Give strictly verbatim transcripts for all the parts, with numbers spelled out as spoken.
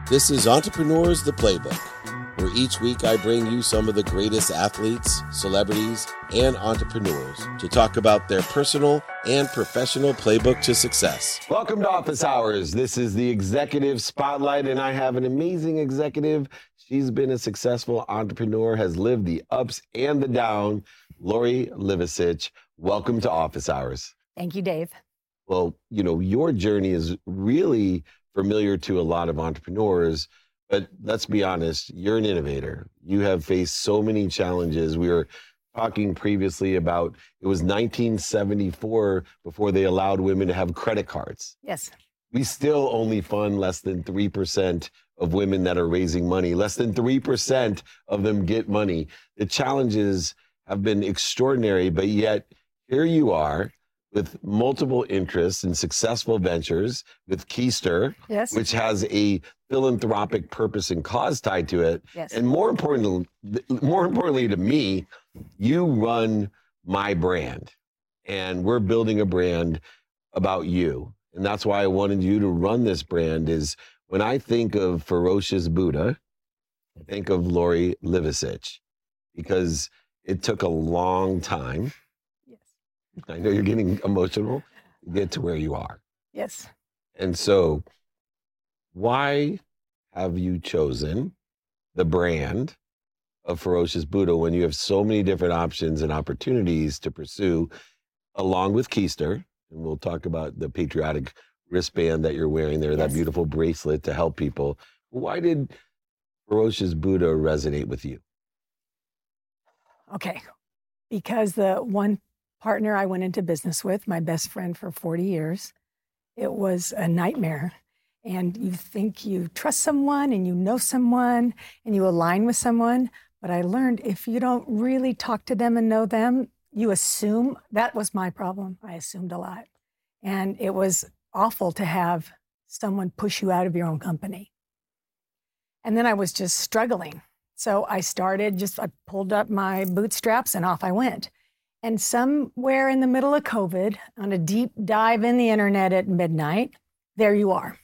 This is Entrepreneurs, the Playbook, where each week I bring you some of the greatest athletes, celebrities, and entrepreneurs to talk about their personal and professional playbook to success. Welcome to Office Hours. This is the Executive Spotlight, and I have an amazing executive. She's been a successful entrepreneur, has lived the ups and the downs. Lori Livicich, welcome to Office Hours. Thank you, Dave. Well, you know, your journey is really familiar to a lot of entrepreneurs, but let's be honest, you're an innovator. You have faced so many challenges. We were talking previously about it was nineteen seventy-four before they allowed women to have credit cards. Yes. We still only fund less than three percent of women that are raising money. Less than three percent of them get money. The challenges have been extraordinary, but yet here you are with multiple interests in successful ventures with Keister, Yes. which has a philanthropic purpose and cause tied to it. Yes. And more importantly, more importantly to me, you run my brand, and we're building a brand about you. And that's why I wanted you to run this brand. Is when I think of Ferocious Buddha, I think of Lori Livicich, because it took a long time. Yes. I know you're getting emotional to get to where you are. Yes. And so why have you chosen the brand of Ferocious Buddha when you have so many different options and opportunities to pursue, along with Keister? And we'll talk about the patriotic wristband that you're wearing there, that Yes. beautiful bracelet to help people. Why did Ferocious Buddha resonate with you? Okay. Because the one partner I went into business with, my best friend for forty years, it was a nightmare. And you think you trust someone and you know someone and you align with someone. But I learned if you don't really talk to them and know them, you assume. That was my problem. I assumed a lot. And it was awful to have someone push you out of your own company. And then I was just struggling. So I started just, I pulled up my bootstraps and off I went. And somewhere in the middle of COVID, on a deep dive in the internet at midnight, there you are.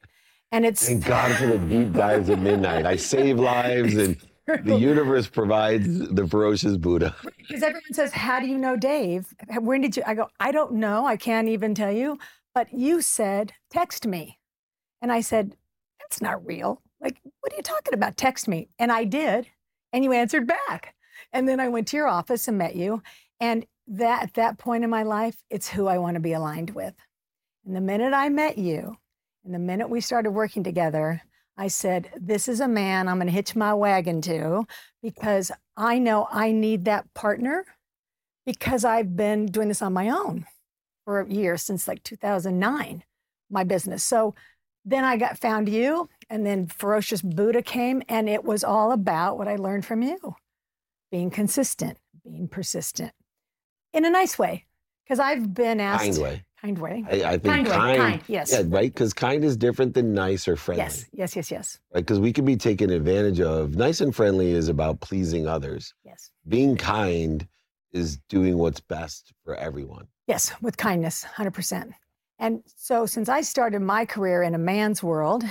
And it's— Thank God for the deep dives at midnight. I save lives, and the universe provides the Ferocious Buddha. Because everyone says, how do you know Dave? When did you? I go, I don't know. I can't even tell you. But you said, text me. And I said, that's not real. Like, what are you talking about? Text me. And I did. And you answered back. And then I went to your office and met you. And that at that point in my life, it's who I want to be aligned with. And the minute I met you, and the minute we started working together, I said, this is a man I'm going to hitch my wagon to, because I know I need that partner, because I've been doing this on my own for years, since like two thousand nine, my business. So then I got found you, and then Ferocious Buddha came, and it was all about what I learned from you: being consistent, being persistent, in a nice way. Because I've been asked— Kind way. Kind way. I, I think Kind kind, way, kind, yes. Yeah, right? Because kind is different than nice or friendly. Yes, yes, yes, yes, Right? Because we can be taken advantage of. Nice and friendly is about pleasing others. yes. Being kind is doing what's best for everyone. Yes, with kindness, one hundred percent. And so since I started my career in a man's world,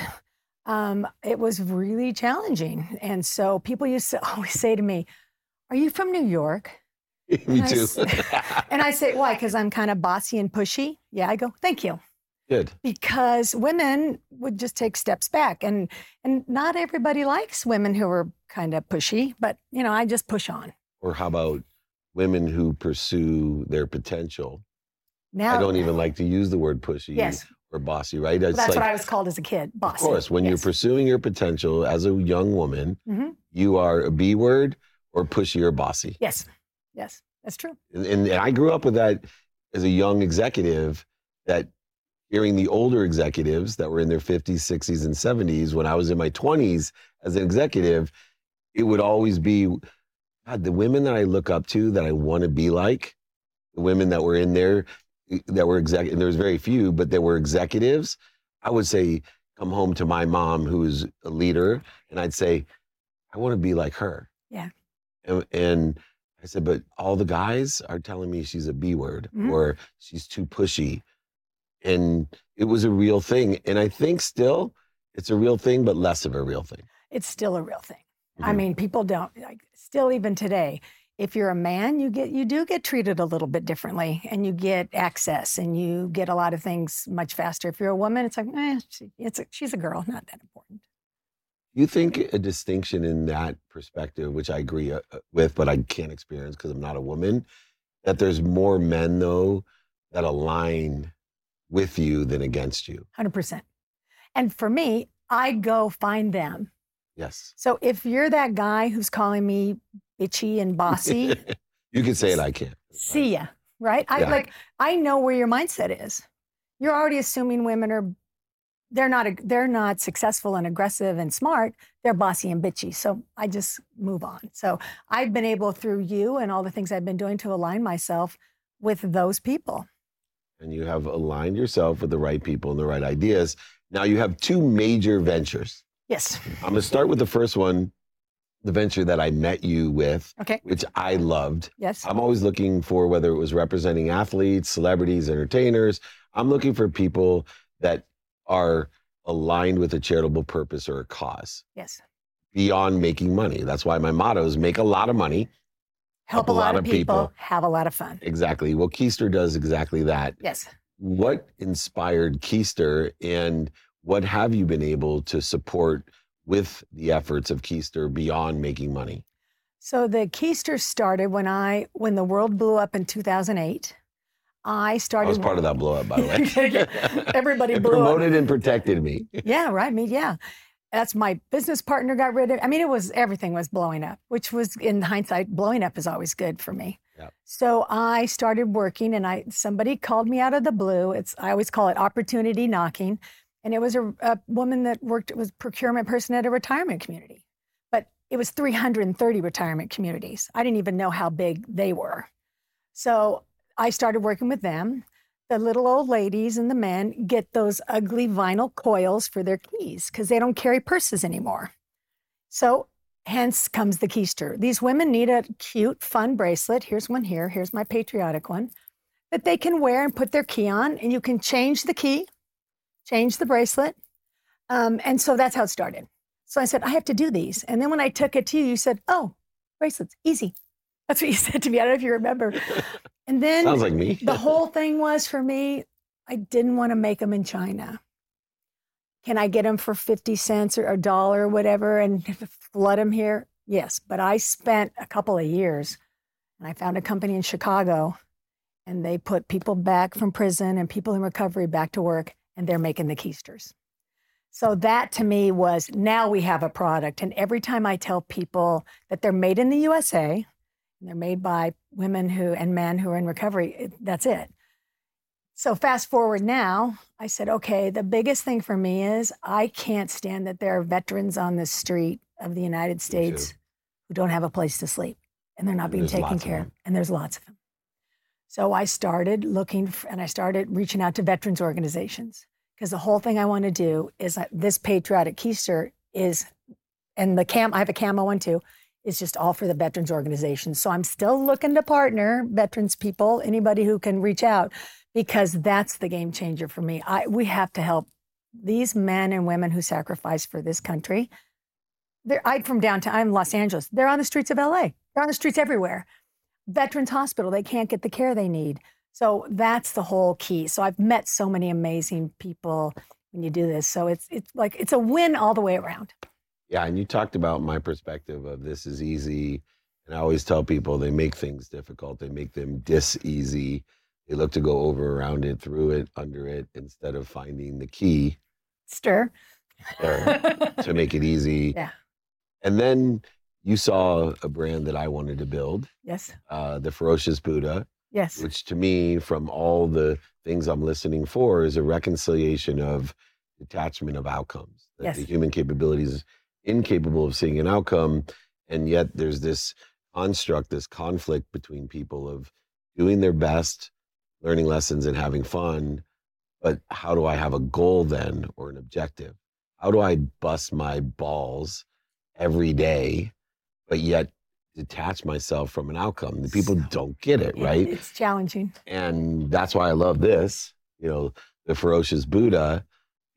um, it was really challenging. And so people used to always say to me, are you from New York? Me And I too. s- And I say, why? Because I'm kind of bossy and pushy? Yeah, I go, thank you. Good. Because women would just take steps back. And and not everybody likes women who are kind of pushy, but, you know, I just push on. Or how about women who pursue their potential? Now, I don't even like to use the word pushy Yes. or bossy, right? well, It's that's like, what I was called as a kid, bossy. of course, when you're Yes. pursuing your potential as a young woman, Mhm. you are a B word or pushy or bossy. Yes, yes, that's true. And, and I grew up with that as a young executive, that hearing the older executives that were in their fifties, sixties, and seventies, when I was in my twenties as an executive, it would always be, God, the women that I look up to, that I want to be like, the women that were in there, that were exec, and there was very few, but there were executives. I would say, come home to my mom, who's a leader, and I'd say, I want to be like her. Yeah. And, and I said, but all the guys are telling me she's a B word, Mhm. or she's too pushy. And it was a real thing. And I think still it's a real thing, but less of a real thing. It's still a real thing. Mhm. I mean, people don't like still even today. If you're a man, you get you do get treated a little bit differently, and you get access, and you get a lot of things much faster. If you're a woman, it's like, eh, she, it's a, she's a girl, not that important. You think a distinction in that perspective, which I agree uh, with, but I can't experience because I'm not a woman, that there's more men though that align with you than against you? one hundred percent. And for me, I go find them. Yes. So if you're that guy who's calling me bitchy and bossy, You can say it, I can't. see ya, right? I Yeah. like I know where your mindset is. You're already assuming women are they're not they're not successful and aggressive and smart. They're bossy and bitchy. So I just move on. So I've been able through you and all the things I've been doing to align myself with those people. And you have aligned yourself with the right people and the right ideas. Now you have two major ventures. Yes. I'm going to start with the first one, the venture that I met you with, Okay. which I loved. Yes. I'm always looking for, whether it was representing athletes, celebrities, entertainers, I'm looking for people that are aligned with a charitable purpose or a cause Yes. beyond making money. That's why my motto is make a lot of money. Help a lot of people, have a lot of fun. Exactly. Well, Keister does exactly that. Yes. What inspired Keister, and what have you been able to support with the efforts of Keister beyond making money? So the Keister started when I when the world blew up in two thousand eight. I started. I was part of that blow up, by the way. Everybody it blew promoted up. and protected me. Yeah, right. Me, yeah. That's my business partner got rid of. I mean, it was everything was blowing up, which was in hindsight, blowing up is always good for me. Yep. So I started working, and I somebody called me out of the blue. It's I always call it opportunity knocking, and it was a, a woman that worked was procurement person at a retirement community, but it was three hundred thirty retirement communities. I didn't even know how big they were. So I started working with them. The little old ladies and the men get those ugly vinyl coils for their keys because they don't carry purses anymore. So hence comes the Keister. These women need a cute, fun bracelet. Here's one here. Here's my patriotic one that they can wear and put their key on, and you can change the key, change the bracelet. Um, and so that's how it started. So I said, I have to do these. And then when I took it to you, you said, oh, bracelets, easy. That's what you said to me. I don't know if you remember. And then Sounds like me. the whole thing was for me, I didn't want to make them in China. Can I get them for fifty cents or a dollar or whatever and flood them here? Yes. But I spent a couple of years, and I found a company in Chicago, and they put people back from prison and people in recovery back to work, and they're making the Keisters. So that to me was, now we have a product. And every time I tell people that they're made in the U S A, and they're made by women who and men who are in recovery, it, that's it. So fast forward now, I said, okay, the biggest thing for me is I can't stand that there are veterans on the street of the United States who don't have a place to sleep, and they're not And being there's taken lots of care of. them. And there's lots of them. So I started looking f and I started reaching out to veterans organizations, because the whole thing I want to do is uh, this patriotic Keister is, and the cam, I have a camo one too, is just all for the veterans organizations. So I'm still looking to partner veterans people, anybody who can reach out, because that's the game changer for me. I, we have to help these men and women who sacrifice for this country. They're, I'm from downtown, I'm in Los Angeles. They're on the streets of L A. They're on the streets everywhere. Veterans Hospital, they can't get the care they need. So that's the whole key. So I've met so many amazing people when you do this. So it's it's like, it's a win all the way around. Yeah, and you talked about my perspective of this is easy. And I always tell people they make things difficult. They make them dis-easy. They look to go over, around it, through it, under it, instead of finding the key Stir. there to make it easy. Yeah. And then you saw a brand that I wanted to build, Yes. uh, the Ferocious Buddha, Yes. which to me, from all the things I'm listening for, is a reconciliation of detachment of outcomes. That Yes. the human capability is incapable of seeing an outcome, and yet there's this construct, this conflict between people of doing their best, learning lessons and having fun, but how do I have a goal then, or an objective? How do I bust my balls every day, but yet detach myself from an outcome? The people don't get it, Yeah, right? It's challenging. And that's why I love this, you know, the Ferocious Buddha,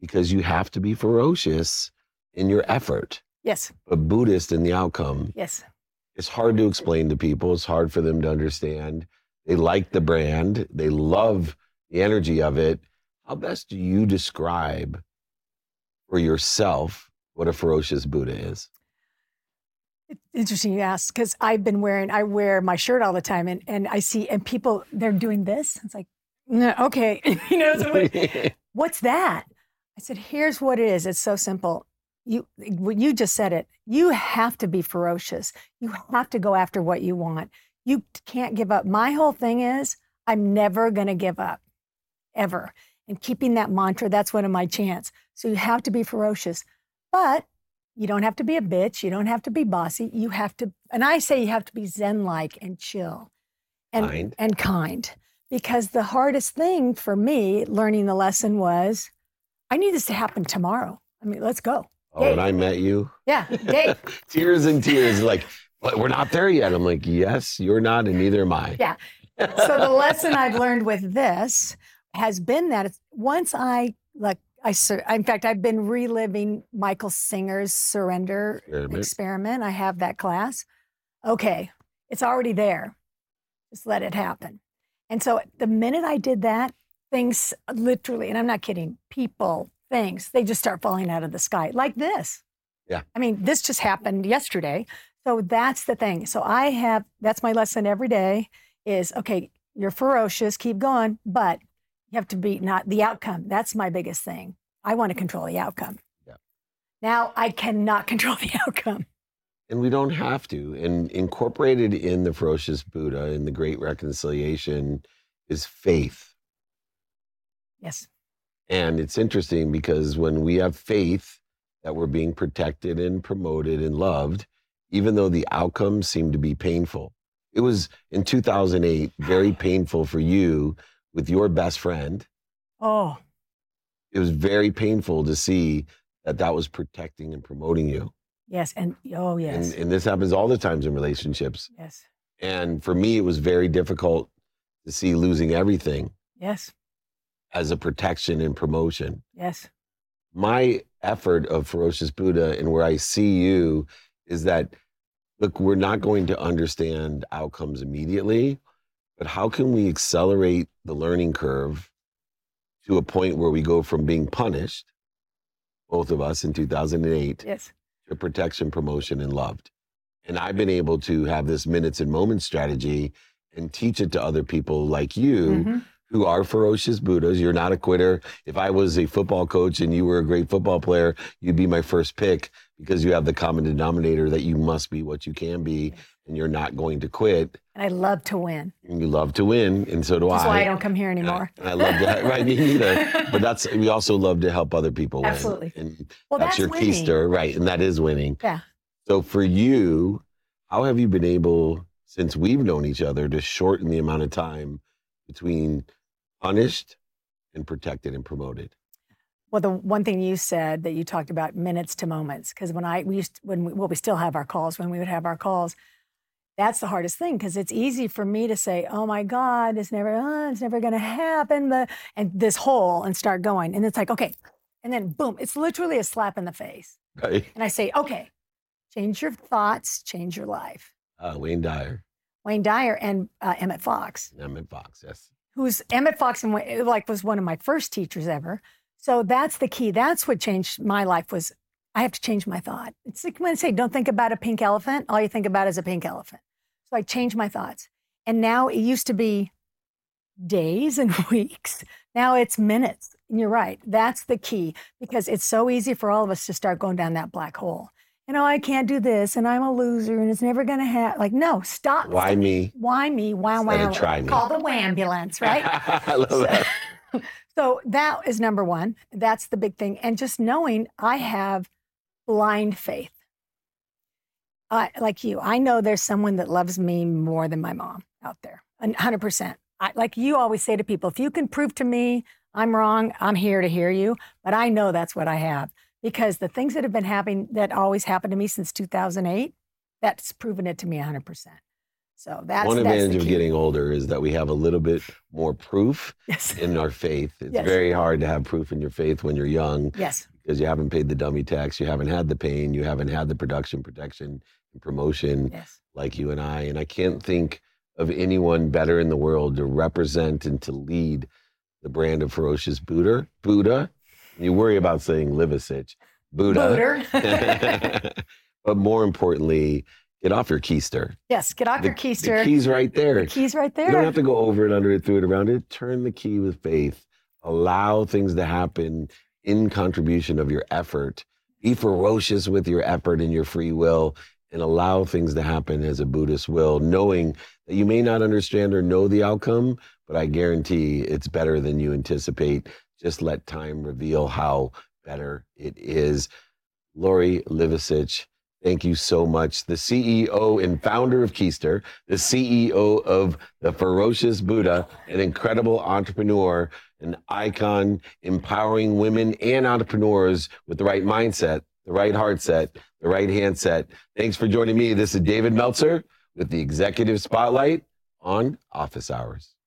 because you have to be ferocious in your effort, Yes. but Buddhist in the outcome. Yes. It's hard to explain to people. It's hard for them to understand. They like the brand. They love the energy of it. How best do you describe for yourself what a ferocious Buddha is? It's interesting you ask, because I've been wearing, I wear my shirt all the time, and, and I see, and people, they're doing this. It's like, no, okay. you know, so like, what's that? I said, here's what it is. It's so simple. You, you just said it. You have to be ferocious. You have to go after what you want. You can't give up. My whole thing is, I'm never going to give up, ever. And keeping that mantra, that's one of my chants. So you have to be ferocious, but you don't have to be a bitch. You don't have to be bossy. You have to, and I say you have to be Zen-like and chill and Kind. and kind. Because the hardest thing for me learning the lesson was, I need this to happen tomorrow. I mean, let's go. Oh, Dave. when I met you, Yeah, Dave. tears and tears, like, but we're not there yet. I'm like, yes, you're not, and neither am I. Yeah. So the lesson I've learned with this has been that it's, once I, like, I, sur- in fact, I've been reliving Michael Singer's Surrender Experiment. experiment. I have that class. Okay, it's already there. Just let it happen. And so the minute I did that, things literally, and I'm not kidding, people, things, they just start falling out of the sky like this. Yeah. I mean, this just happened yesterday. So that's the thing. So I have, that's my lesson every day is, okay, you're ferocious, keep going, but you have to be not the outcome. That's my biggest thing. I want to control the outcome. Yeah. Now I cannot control the outcome. And we don't have to. And incorporated in the ferocious Buddha, in the Great Reconciliation, is faith. Yes. And it's interesting because when we have faith that we're being protected and promoted and loved, even though the outcomes seem to be painful. It was in two thousand eight, very painful for you with your best friend. Oh, It was very painful to see that that was protecting and promoting you. yes. And, oh, yes. And, and this happens all the times in relationships. Yes. And for me, it was very difficult to see losing everything Yes. as a protection and promotion. Yes. My effort of Ferocious Buddha and where I see you is that, look, we're not going to understand outcomes immediately, but how can we accelerate the learning curve to a point where we go from being punished, both of us in two thousand eight, Yes. to protection, promotion, and loved. And I've been able to have this minutes and moments strategy and teach it to other people like you Mhm. who are ferocious Buddhas. You're not a quitter. If I was a football coach and you were a great football player, you'd be my first pick because you have the common denominator that you must be what you can be and you're not going to quit. And I love to win. And you love to win, and so do That's I. why I don't come here And I- anymore. And I love to, right, me neither. But that's, we also love to help other people win. Absolutely. And Well, that's, that's your winning. keister, right? And that is winning. Yeah. So for you, how have you been able, since we've known each other, to shorten the amount of time between punished and protected and promoted? Well, the one thing you said that you talked about minutes to moments, because when I, we used, when we, well, we still have our calls, when we would have our calls, that's the hardest thing, because it's easy for me to say, oh my God, it's never, uh, it's never going to happen, but, and this whole, and start going. And it's like, okay. And then boom, it's literally a slap in the face. Right. And I say, okay, change your thoughts, change your life. Uh, Wayne Dyer, Wayne Dyer and uh, Emmett Fox. Emmett Fox, yes. Who's Emmett Fox and Wa- like was one of my first teachers ever. So that's the key. That's what changed my life was I have to change my thought. It's like when I say, don't think about a pink elephant. All you think about is a pink elephant. So I changed my thoughts. And now it used to be days and weeks. Now it's minutes. And you're right. That's the key because it's so easy for all of us to start going down that black hole. You know, I can't do this and I'm a loser and it's never going to happen. Like, no, stop. Why me? Why me? Wow, Instead wow. of try me. Call the wambulance, right? I love that. So that is number one. That's the big thing. And just knowing I have blind faith. Uh, like you, I know there's someone that loves me more than my mom out there, one hundred percent. I, like you always say to people, if you can prove to me I'm wrong, I'm here to hear you. But I know that's what I have because the things that have been happening, that always happened to me since two thousand eight, that's proven it to me one hundred percent. So that's one that's advantage the of key. getting older is that we have a little bit more proof Yes. in our faith. It's Yes. very hard to have proof in your faith when you're young Yes. because you haven't paid the dummy tax, you haven't had the pain, you haven't had the production, protection, and promotion Yes. like you and I. And I can't think of anyone better in the world to represent and to lead the brand of Ferocious Buddha. Buddha. You worry about saying Livicic. Buddha. Booter. But more importantly, get off your keister. Yes. Get off The, your keister. the key's right there. The key's right there. You don't have to go over it, under it, through it, around it. Turn the key with faith. Allow things to happen in contribution of your effort. Be ferocious with your effort and your free will, and allow things to happen as a Buddhist will, knowing that you may not understand or know the outcome, but I guarantee it's better than you anticipate. Just let time reveal how better it is. Lori Livicic, thank you so much. The C E O and founder of Keister, the C E O of the Ferocious Buddha, an incredible entrepreneur, an icon, empowering women and entrepreneurs with the right mindset, the right heart set, the right handset. Thanks for joining me. This is David Meltzer with the Executive Spotlight on Office Hours.